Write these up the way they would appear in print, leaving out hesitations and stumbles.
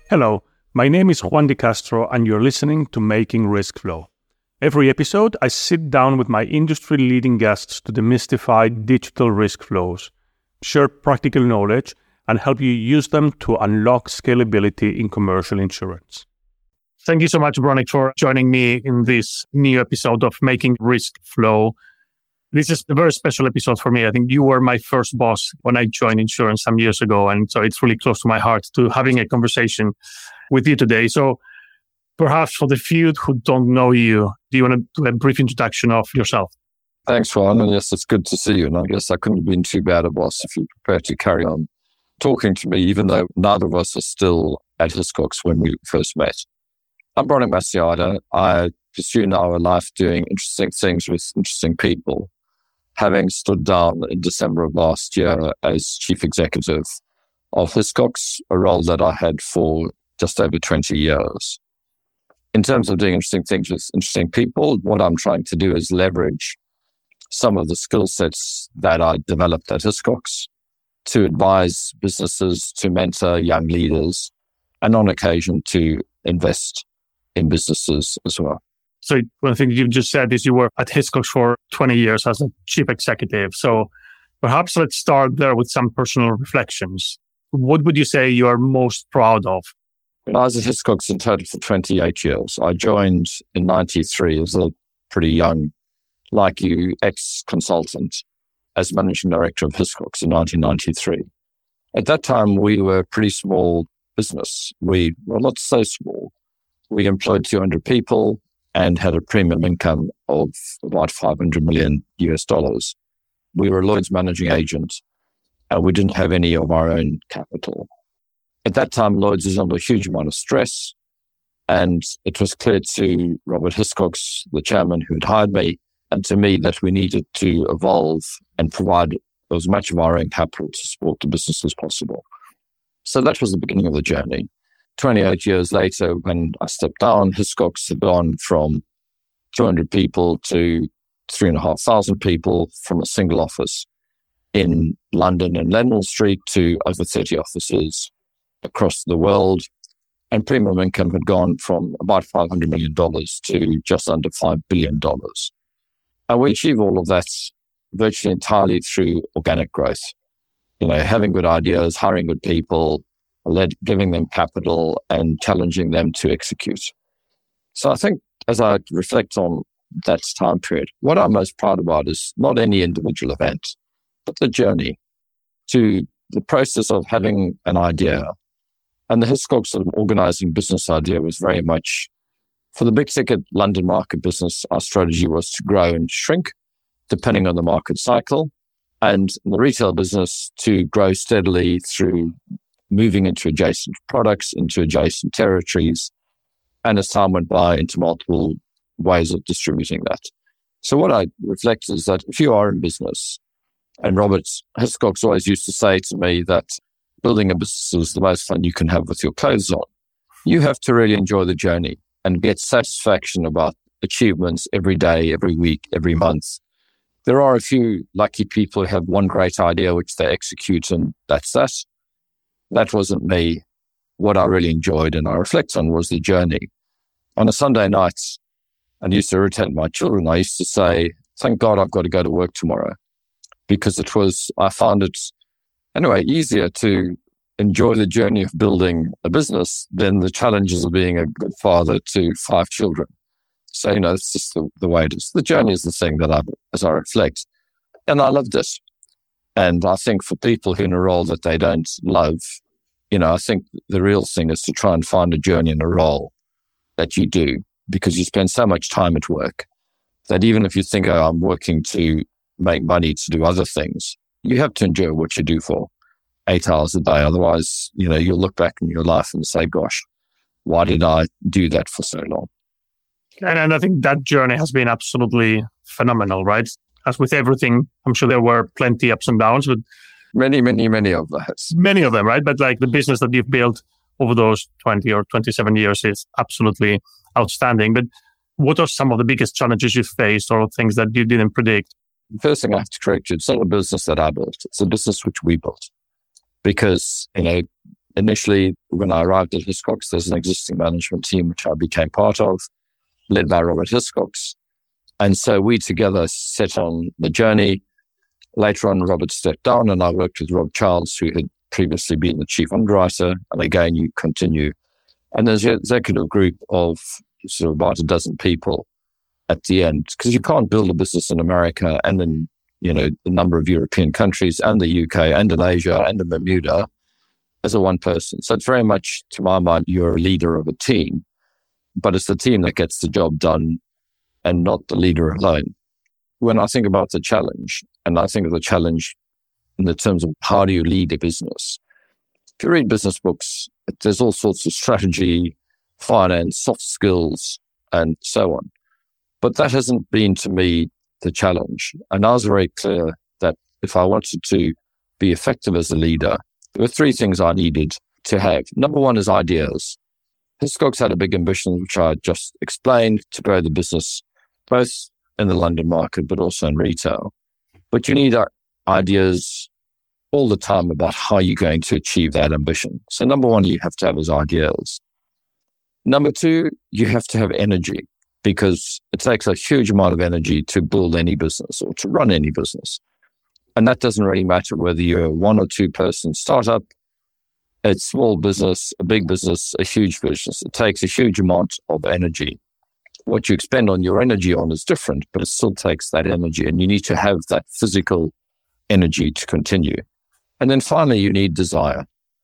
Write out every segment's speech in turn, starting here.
Hello, my name is Juan Di Castro and you're listening to Making Risk Flow. Every episode, I sit down with my industry-leading guests to demystify digital risk flows, share practical knowledge, and help you use them to unlock scalability in commercial insurance. Thank you so much, Bronek, for joining me in this new episode of Making Risk Flow. This is a very special episode for me. I think you were my first boss when I joined insurance some years ago. And so it's really close to my heart to having a conversation with you today. So perhaps for the few who don't know you, do you want to do a brief introduction of yourself? Thanks, Juan. And yes, it's good to see you. And I guess I couldn't have been too bad a boss if you're prepared to carry on talking to me, even though neither of us are still at Hiscox when we first met. I'm Bronek Masojada. I pursue now a life doing interesting things with interesting people, having stood down in December of last year as chief executive of Hiscox, a role that I had for just over 20 years. In terms of doing interesting things with interesting people, what I'm trying to do is leverage some of the skill sets that I developed at Hiscox to advise businesses, to mentor young leaders, and on occasion to invest in businesses as well. So one thing you just said is you were at Hiscox for 20 years as a chief executive. So perhaps let's start there with some personal reflections. What would you say you are most proud of? I was at Hiscox in total for 28 years. I joined in 93 as a pretty young, like you, ex-consultant as managing director of Hiscox in 1993. At that time, we were a pretty small business. We were not so small. We employed 200 people and had a premium income of about $500 million US. We were Lloyd's managing agent, and we didn't have any of our own capital. At that time, Lloyd's was under a huge amount of stress, and it was clear to Robert Hiscox, the chairman who had hired me, and to me that we needed to evolve and provide as much of our own capital to support the business as possible. So that was the beginning of the journey. 28 years later, when I stepped down, Hiscox had gone from 200 people to 3,500 people, from a single office in London and Leadenhall Street to over 30 offices across the world. And premium income had gone from about $500 million to just under $5 billion. And we achieved all of that virtually entirely through organic growth. Having good ideas, hiring good people, giving them capital and challenging them to execute. So I think as I reflect on that time period, what I'm most proud about is not any individual event, but the journey to the process of having an idea. And the Hiscox sort of organizing business idea was very much for the big ticket London market business. Our strategy was to grow and shrink depending on the market cycle, and in the retail business to grow steadily through moving into adjacent products, into adjacent territories, and as time went by, into multiple ways of distributing that. So what I reflect is that if you are in business, and Robert Hiscox always used to say to me that building a business is the most fun you can have with your clothes on, you have to really enjoy the journey and get satisfaction about achievements every day, every week, every month. There are a few lucky people who have one great idea which they execute, and that's that. That wasn't me. What I really enjoyed and I reflect on was the journey. On a Sunday night, I used to irritate my children. I used to say, thank God I've got to go to work tomorrow, because I found it, anyway, easier to enjoy the journey of building a business than the challenges of being a good father to 5 children. So, it's just the way it is. The journey is the thing that as I reflect. And I loved it. And I think for people who are in a role that they don't love, I think the real thing is to try and find a journey in a role that you do, because you spend so much time at work that even if you think, I'm working to make money to do other things, you have to enjoy what you do for 8 hours a day. Otherwise, you'll look back in your life and say, gosh, why did I do that for so long? And I think that journey has been absolutely phenomenal, right? As with everything, I'm sure there were plenty ups and downs, but many of those. Many of them, right? But like the business that you've built over those 20 or 27 years is absolutely outstanding. But what are some of the biggest challenges you faced or things that you didn't predict? The first thing I have to correct you, it's not a business that I built. It's a business which we built. Because, initially, when I arrived at Hiscox, there's an existing management team, which I became part of, led by Robert Hiscox. And so we together set on the journey. Later on, Robert stepped down and I worked with Rob Charles, who had previously been the chief underwriter. And again, you continue. And there's an executive group of sort of about a dozen people at the end, because you can't build a business in America and in, a number of European countries and the UK and in Asia and in Bermuda as a one person. So it's very much, to my mind, you're a leader of a team, but it's the team that gets the job done and not the leader alone. When I think about the challenge, and I think of the challenge in the terms of how do you lead a business? If you read business books, there's all sorts of strategy, finance, soft skills, and so on. But that hasn't been, to me, the challenge. And I was very clear that if I wanted to be effective as a leader, there were three things I needed to have. Number one is ideas. Hiscox had a big ambition, which I just explained, to grow the business, both in the London market, but also in retail. But you need ideas all the time about how you're going to achieve that ambition. So number one, you have to have is ideas. Number two, you have to have energy, because it takes a huge amount of energy to build any business or to run any business. And that doesn't really matter whether you're a one or two person startup, a small business, a big business, a huge business. It takes a huge amount of energy. What you expend on your energy on is different, but it still takes that energy, and you need to have that physical energy to continue. And then finally, you need desire.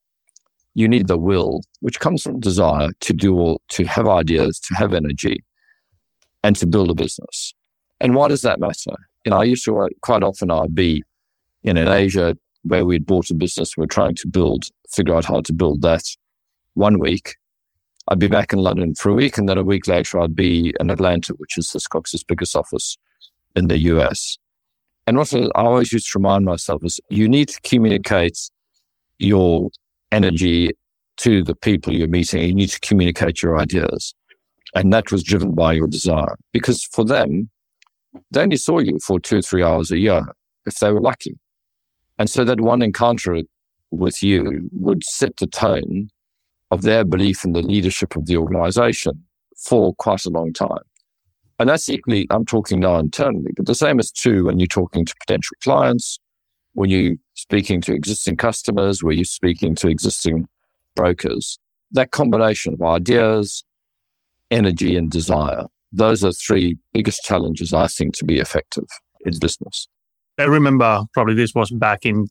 You need the will, which comes from desire to have ideas, to have energy, and to build a business. And why does that matter? I used to quite often I'd be in Asia where we'd bought a business, we're trying to figure out how to build that. 1 week, I'd be back in London for a week, and then a week later I'd be in Atlanta, which is Hiscox's biggest office in the US. And what I always used to remind myself is you need to communicate your energy to the people you're meeting. You need to communicate your ideas. And that was driven by your desire. Because for them, they only saw you for 2 or 3 hours a year, if they were lucky. And so that one encounter with you would set the tone of their belief in the leadership of the organization for quite a long time. And that's equally, I'm talking now internally, but the same is true when you're talking to potential clients, when you're speaking to existing customers, when you're speaking to existing brokers. That combination of ideas, energy, and desire, those are three biggest challenges, I think, to be effective in business. I remember probably this was back in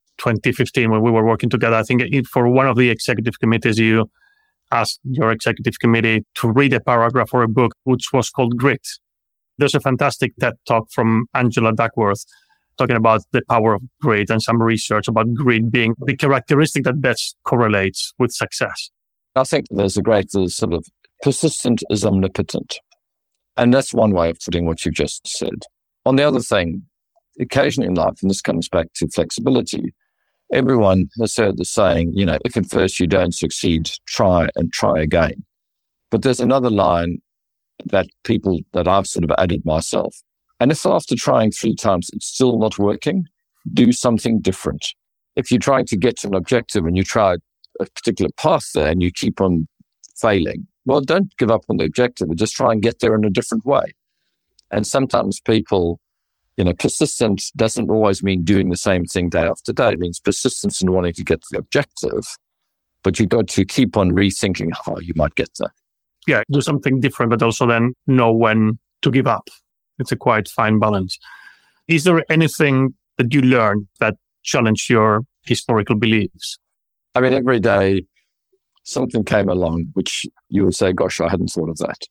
2015 when we were working together. I think for one of the executive committees, you asked your executive committee to read a paragraph or a book which was called Grit. There's a fantastic TED talk from Angela Duckworth talking about the power of grit and some research about grit being the characteristic that best correlates with success. I think there's a great sort of persistent is omnipotent. And that's one way of putting what you just said. On the other thing, occasionally in life, and this comes back to flexibility, everyone has heard the saying, if at first you don't succeed, try and try again. But there's another line that I've sort of added myself. And if after trying 3 times it's still not working, do something different. If you're trying to get to an objective and you try a particular path there and you keep on failing, well, don't give up on the objective, but just try and get there in a different way. And sometimes people, persistent doesn't always mean doing the same thing day after day. It means persistence in wanting to get to the objective, but you've got to keep on rethinking how you might get there. Yeah, do something different, but also then know when to give up. It's a quite fine balance. Is there anything that you learned that challenged your historical beliefs? I mean, every day something came along which you would say, gosh, I hadn't thought of that.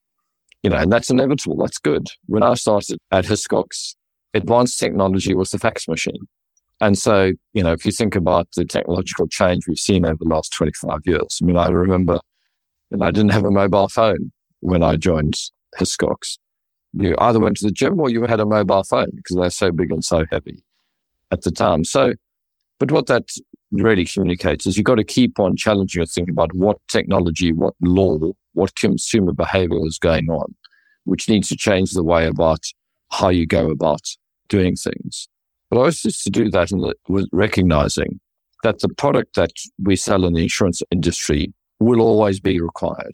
And that's inevitable. That's good. When I started at Hiscox, advanced technology was the fax machine. And so, if you think about the technological change we've seen over the last 25 years, I remember I didn't have a mobile phone when I joined Hiscox. You either went to the gym or you had a mobile phone because they're so big and so heavy at the time. So, but what that really communicates is you've got to keep on challenging your thinking about what technology, what law, what consumer behavior is going on, which needs to change the way about how you go about doing things. But I was just to do that with recognizing that the product that we sell in the insurance industry will always be required.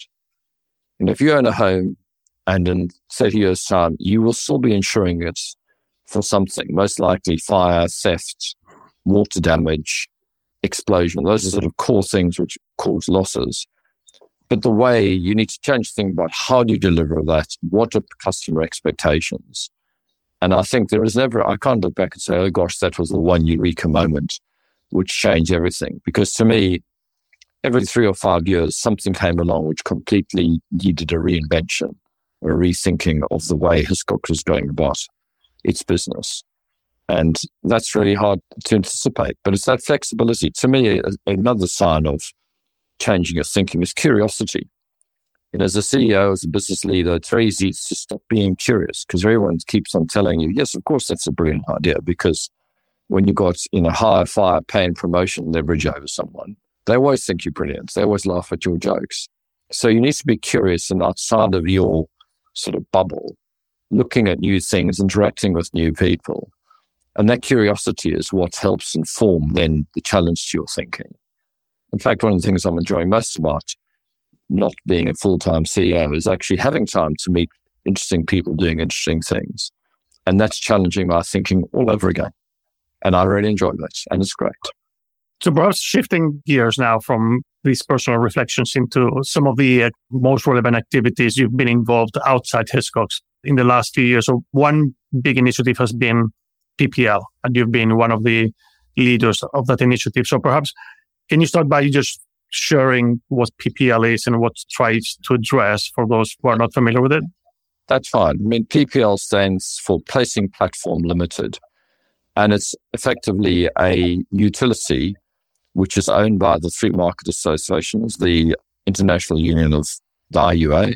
And if you own a home and in 30 years' time, you will still be insuring it for something, most likely fire, theft, water damage, explosion. Those are sort of core things which cause losses. But the way you need to change the thing about how do you deliver that? What are customer expectations? And I think there is never, I can't look back and say, oh gosh, that was the one eureka moment which changed everything. Because to me, every 3 or 5 years, something came along which completely needed a reinvention, a rethinking of the way Hiscox was going about its business. And that's really hard to anticipate. But it's that flexibility. To me, another sign of changing your thinking is curiosity. And as a CEO, as a business leader, it's very easy to stop being curious because everyone keeps on telling you, yes, of course, that's a brilliant idea. Because when you got higher fire, pain, promotion leverage over someone, they always think you're brilliant. They always laugh at your jokes. So you need to be curious and outside of your sort of bubble, looking at new things, interacting with new people. And that curiosity is what helps inform then the challenge to your thinking. In fact, one of the things I'm enjoying most about not being a full-time CEO is actually having time to meet interesting people doing interesting things. And that's challenging my thinking all over again. And I really enjoy that. And it's great. So perhaps shifting gears now from these personal reflections into some of the most relevant activities you've been involved outside Hiscox in the last few years. So one big initiative has been PPL, and you've been one of the leaders of that initiative. So perhaps can you start by just sharing what PPL is and what it tries to address for those who are not familiar with it? That's fine. I mean, PPL stands for Placing Platform Limited, and it's effectively a utility which is owned by the three market associations, the International Union of the IUA,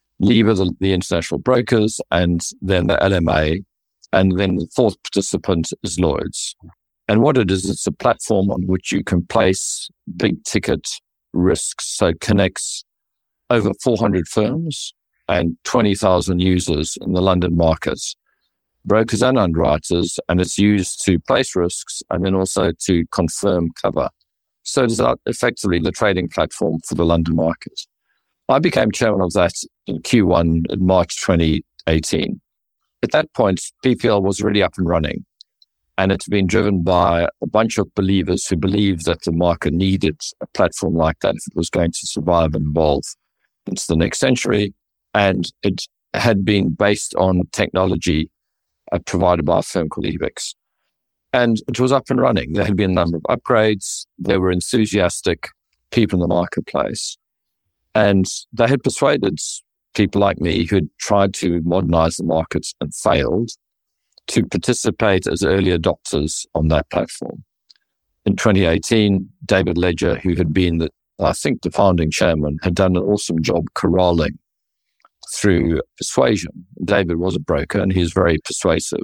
LIBA, the International Brokers, and then the LMA, and then the fourth participant is Lloyd's. And what it is, it's a platform on which you can place big ticket risks. So it connects over 400 firms and 20,000 users in the London market, brokers and underwriters, and it's used to place risks and then also to confirm cover. So it's effectively the trading platform for the London market. I became chairman of that in Q1 in March 2018. At that point, PPL was really up and running. And it's been driven by a bunch of believers who believed that the market needed a platform like that if it was going to survive and evolve into the next century. And it had been based on technology provided by a firm called Ebix. And it was up and running. There had been a number of upgrades. There were enthusiastic people in the marketplace. And they had persuaded people like me who had tried to modernize the markets and failed to participate as early adopters on that platform. In 2018, David Ledger, who had been, the founding chairman, had done an awesome job corralling through persuasion. David was a broker and he was very persuasive.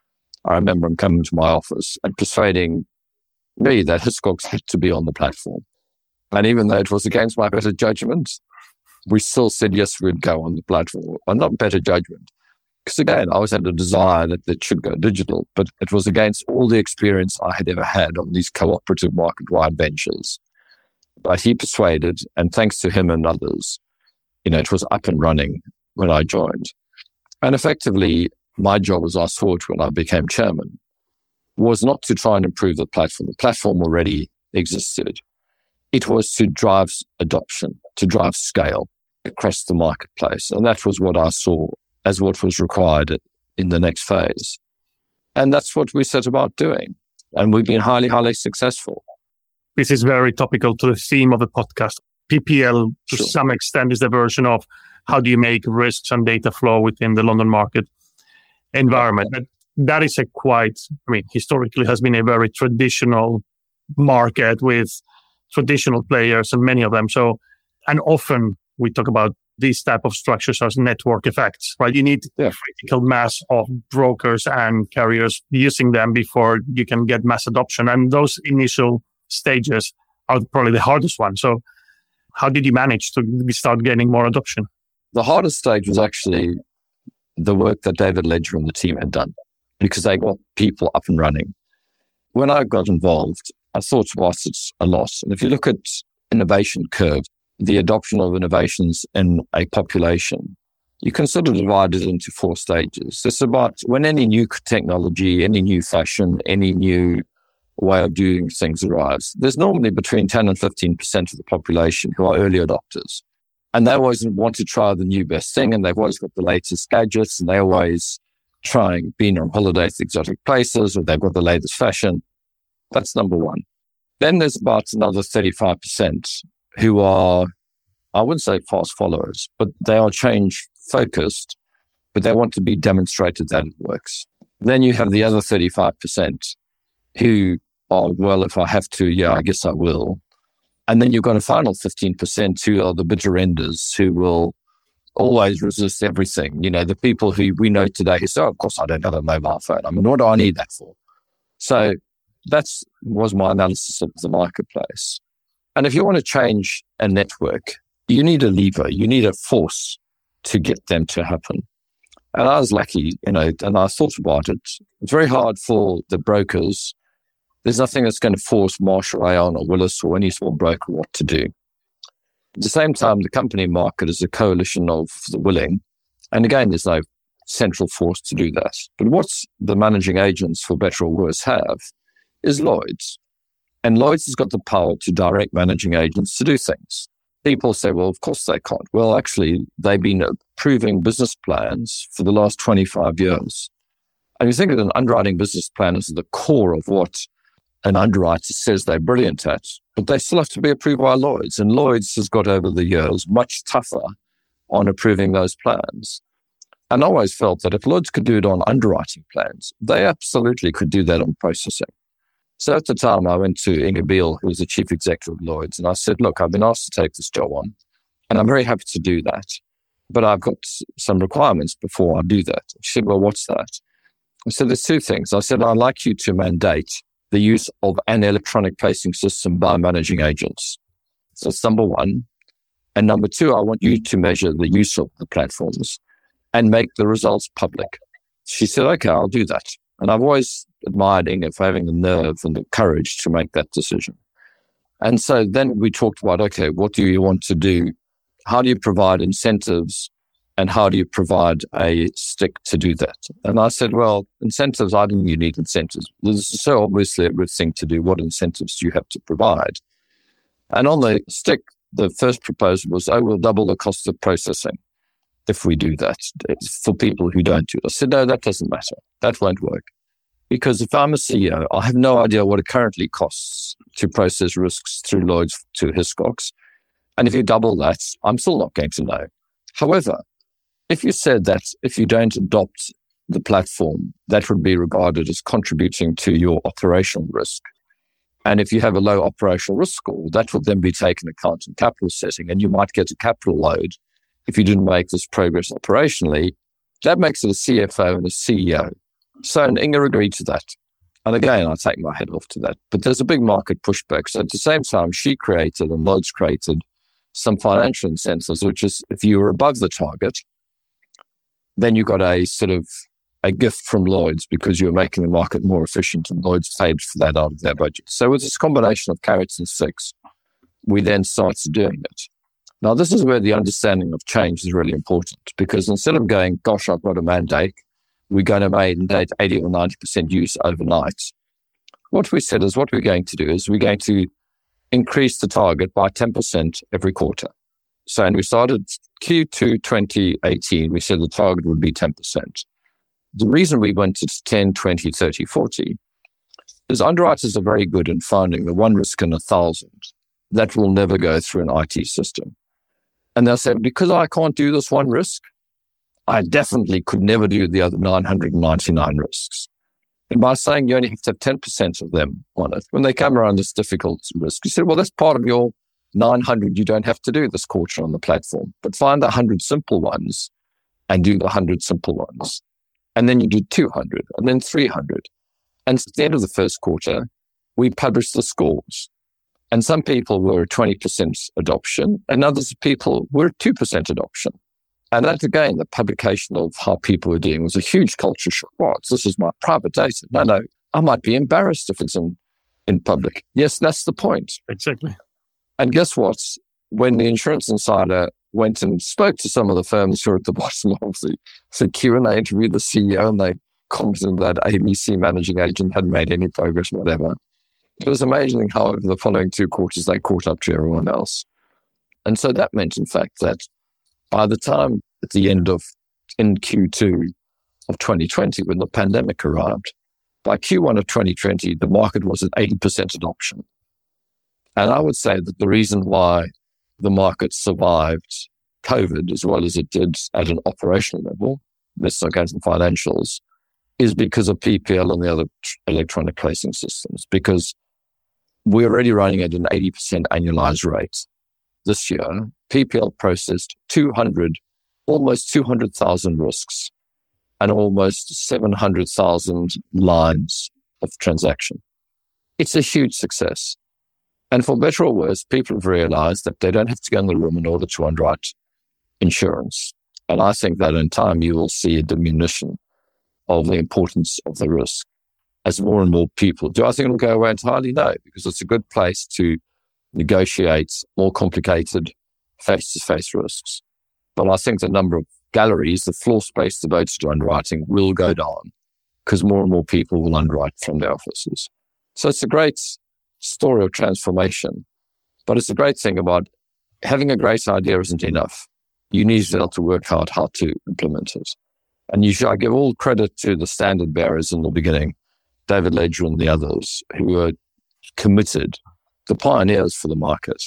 I remember him coming to my office and persuading me that Hiscox had to be on the platform. And even though it was against my better judgment, we still said, yes, we'd go on the platform. Well, not better judgment. Because again, I always had a desire that it should go digital, but it was against all the experience I had ever had on these cooperative market-wide ventures. But he persuaded, and thanks to him and others, it was up and running when I joined. And effectively, my job, as I saw it when I became chairman, was not to try and improve the platform. The platform already existed. It was to drive adoption, to drive scale across the marketplace. And that was what I saw as what was required in the next phase. And that's what we set about doing. And we've been highly, highly successful. This is very topical to the theme of the podcast. PPL, to some extent, is the version of how do you make risks and data flow within the London market environment. But that is historically has been a very traditional market with traditional players and many of them. So, and often we talk about these type of structures as network effects, right? You need a critical mass of brokers and carriers using them before you can get mass adoption. And those initial stages are probably the hardest one. So how did you manage to start getting more adoption? The hardest stage was actually the work that David Ledger and the team had done because they got people up and running. When I got involved, I thought about it a lot. And if you look at innovation curve, the adoption of innovations in a population, you can sort of divide it into 4 stages. It's about when any new technology, any new fashion, any new way of doing things arrives, there's normally between 10 and 15% of the population who are early adopters. And they always want to try the new best thing, and they've always got the latest gadgets, and they're always being on holiday to exotic places, or they've got the latest fashion. That's number one. Then there's about another 35% who are, I wouldn't say fast followers, but they are change focused, but they want to be demonstrated that it works. Then you have the other 35% who are, well, if I have to, yeah, I guess I will. And then you've got a final 15% who are the bitter enders who will always resist everything. You know, the people who we know today who say, oh, of course I don't have a mobile phone. I mean, what do I need that for? So that was my analysis of the marketplace. And if you want to change a network, you need a lever, you need a force to get them to happen. And I was lucky, and I thought about it. It's very hard for the brokers. There's nothing that's going to force Marshall, Aon, or Willis, or any small broker what to do. At the same time, the company market is a coalition of the willing. And again, there's no central force to do that. But what the managing agents, for better or worse, have is Lloyd's. And Lloyd's has got the power to direct managing agents to do things. People say, well, of course they can't. Well, actually, they've been approving business plans for the last 25 years. And you think that an underwriting business plan is the core of what an underwriter says they're brilliant at, but they still have to be approved by Lloyd's. And Lloyd's has got over the years much tougher on approving those plans. And I always felt that if Lloyd's could do it on underwriting plans, they absolutely could do that on processing. So at the time, I went to Inga Beale, who was the chief executive of Lloyd's, and I said, look, I've been asked to take this job on, and I'm very happy to do that, but I've got some requirements before I do that. She said, well, what's that? I said, there's 2 things. I said, I'd like you to mandate the use of an electronic placing system by managing agents. So that's number 1. And number 2, I want you to measure the use of the platforms and make the results public. She said, okay, I'll do that. And I've always admired Inga for having the nerve and the courage to make that decision. And so then we talked about, okay, what do you want to do? How do you provide incentives? And how do you provide a stick to do that? And I said, well, incentives, I don't think you need incentives. This is so obviously a good thing to do. What incentives do you have to provide? And on the stick, the first proposal was, we'll double the cost of processing if we do that for people who don't do it. I said, no, that doesn't matter. That won't work. Because if I'm a CEO, I have no idea what it currently costs to process risks through Lloyd's to Hiscox. And if you double that, I'm still not going to know. However, if you said that if you don't adopt the platform, that would be regarded as contributing to your operational risk. And if you have a low operational risk score, that would then be taken account in capital setting, and you might get a capital load if you didn't make this progress operationally. That makes it a CFO and a CEO. So and Inga agreed to that. And again, I take my head off to that. But there's a big market pushback. So at the same time, she created and Lloyd's created some financial incentives, which is if you were above the target, then you got a sort of a gift from Lloyd's because you're making the market more efficient, and Lloyd's paid for that out of their budget. So with this combination of carrots and sticks, we then started doing it. Now, this is where the understanding of change is really important, because instead of going, gosh, I've got a mandate, we're going to mandate 80 or 90% use overnight. What we said is what we're going to do is we're going to increase the target by 10% every quarter. So, and we started Q2 2018, we said the target would be 10%. The reason we went to 10, 20, 30, 40 is underwriters are very good in finding the one risk in 1,000 that will never go through an IT system. And they'll say, because I can't do this one risk, I definitely could never do the other 999 risks. And by saying you only have to have 10% of them on it, when they come around this difficult risk, you say, well, that's part of your 900 you don't have to do this quarter on the platform. But find the 100 simple ones and do the 100 simple ones. And then you do 200 and then 300. And at the end of the first quarter, we published the scores. And some people were 20% adoption and others people were 2% adoption. And that, again, the publication of how people were doing was a huge culture shock. What? This is my private data. No, I might be embarrassed if it's in in public. Yes, that's the point. Exactly. And guess what? When the Insurance Insider went and spoke to some of the firms who are at the bottom of the queue, and they interviewed the CEO, and they commented that ABC managing agent hadn't made any progress, whatever. It was amazing how over the following 2 quarters, they caught up to everyone else. And so that meant, in fact, that by the time at the end of, in Q2 of 2020, when the pandemic arrived, by Q1 of 2020, the market was at 80% adoption. And I would say that the reason why the market survived COVID as well as it did at an operational level, let's not go into financials, is because of PPL and the other electronic placing systems, because we're already running at an 80% annualized rate. This year, PPL processed almost 200,000 risks and almost 700,000 lines of transaction. It's a huge success. And for better or worse, people have realized that they don't have to go in the room in order to underwrite insurance. And I think that in time, you will see a diminution of the importance of the risk as more and more people do. I think it'll go away entirely? No, because it's a good place to negotiate more complicated face-to-face risks. But I think the number of galleries, the floor space devoted to underwriting will go down because more and more people will underwrite from their offices. So it's a great story of transformation, but it's a great thing about having a great idea isn't enough. You need to be able to work out how to implement it. And I give all credit to the standard bearers in the beginning, David Ledger and the others who were committed, the pioneers for the market.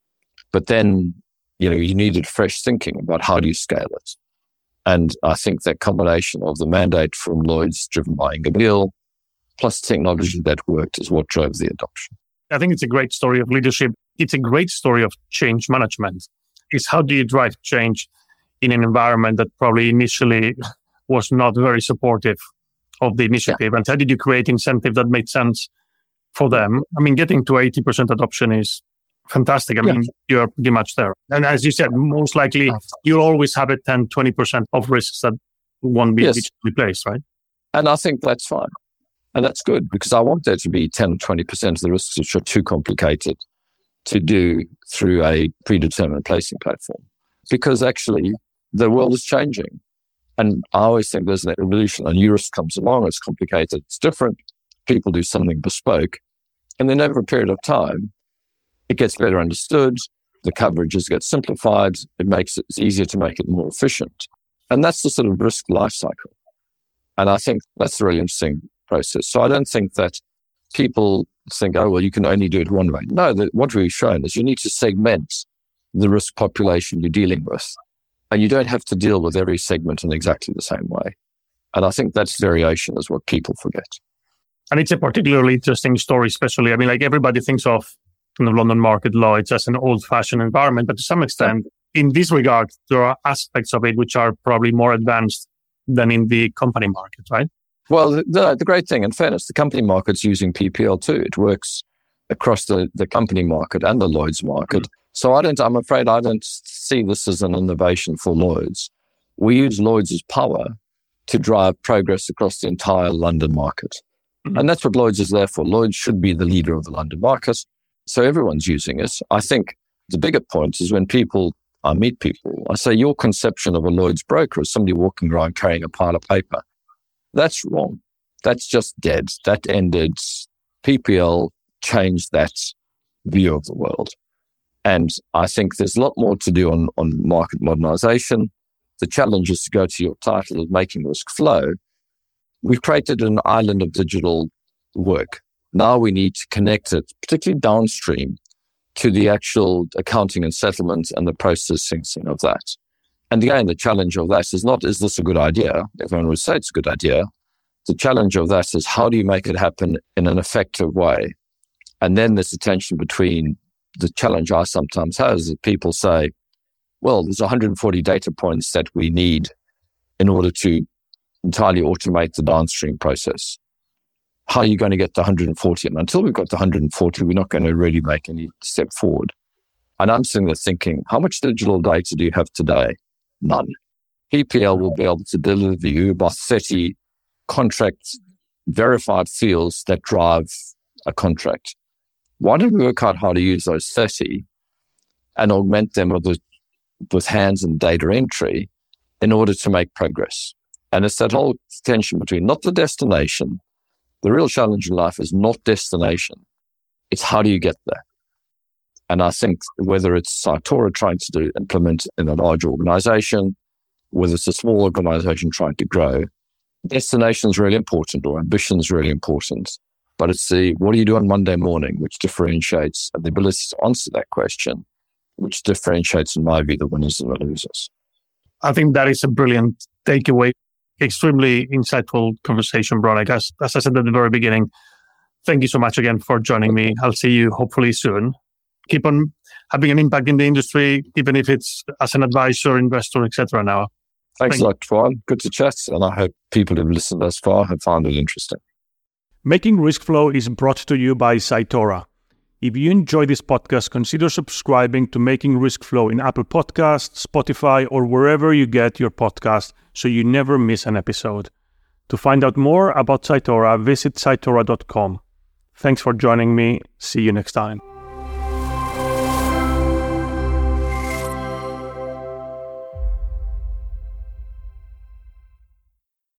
But then, you needed fresh thinking about how do you scale it. And I think that combination of the mandate from Lloyd's driven by Inga Beale, plus technology that worked is what drove the adoption. I think it's a great story of leadership. It's a great story of change management. It's how do you drive change in an environment that probably initially was not very supportive of the initiative? And how did you create incentive that made sense for them? I mean, getting to 80% adoption is fantastic. I mean, you're pretty much there. And as you said, most likely you'll always have a 10, 20% of risks that won't be replaced, right? And I think that's fine. And that's good because I want there to be 10, 20% of the risks which are too complicated to do through a predetermined placing platform. Because actually the world is changing. And I always think there's an evolution. A new risk comes along, it's complicated, it's different. People do something bespoke. And then over a period of time, it gets better understood. The coverages get simplified. It's easier to make it more efficient. And that's the sort of risk life cycle. And I think that's a really interesting process. So I don't think that people think, oh, well, you can only do it one way. No, what we've shown is you need to segment the risk population you're dealing with. And you don't have to deal with every segment in exactly the same way. And I think that's variation is what people forget. And it's a particularly interesting story, especially, I mean, like everybody thinks of the London market Lloyd's as an old-fashioned environment, but to some extent, in this regard, there are aspects of it which are probably more advanced than in the company market, right? Well, the great thing, in fairness, the company market's using PPL too. It works across the company market and the Lloyd's market. So I'm afraid I don't see this as an innovation for Lloyd's. We use Lloyd's as power to drive progress across the entire London market. And that's what Lloyd's is there for. Lloyd's should be the leader of the London market. So everyone's using it. I think the bigger point is when I meet people, I say, your conception of a Lloyd's broker is somebody walking around carrying a pile of paper. That's wrong. That's just dead. That ended. PPL changed that view of the world. And I think there's a lot more to do on market modernization. The challenge is to go to your title of making risk flow. We've created an island of digital work. Now we need to connect it, particularly downstream, to the actual accounting and settlement and the processing of that. And again, the challenge of that is not, is this a good idea? Everyone would say it's a good idea. The challenge of that is how do you make it happen in an effective way? And then there's a tension between the challenge I sometimes have is that people say, well, there's 140 data points that we need in order to entirely automate the downstream process. How are you going to get the 140? And until we've got the 140, we're not going to really make any step forward. And I'm sitting there thinking, how much digital data do you have today? None. PPL will be able to deliver you about 30 contract verified fields that drive a contract. Why don't we work out how to use those 30 and augment them with hands and data entry in order to make progress? And it's that whole tension between not the destination. The real challenge in life is not destination. It's how do you get there? And I think whether it's Cytora trying to implement in a large organization, whether it's a small organization trying to grow, destination is really important, or ambition is really important. But it's what do you do on Monday morning, which differentiates, and the ability to answer that question, which differentiates, in my view, the winners and the losers. I think that is a brilliant takeaway. Extremely insightful conversation, Bronek. As I said at the very beginning, thank you so much again for joining me. I'll see you hopefully soon. Keep on having an impact in the industry, even if it's as an advisor, investor, etc. now. Thanks a lot, Tuan. Good to chat. And I hope people who've listened thus far have found it interesting. Making Riskflow is brought to you by Cytora. If you enjoy this podcast, consider subscribing to Making Riskflow in Apple Podcasts, Spotify, or wherever you get your podcast so you never miss an episode. To find out more about Cytora, visit cytora.com. Thanks for joining me. See you next time.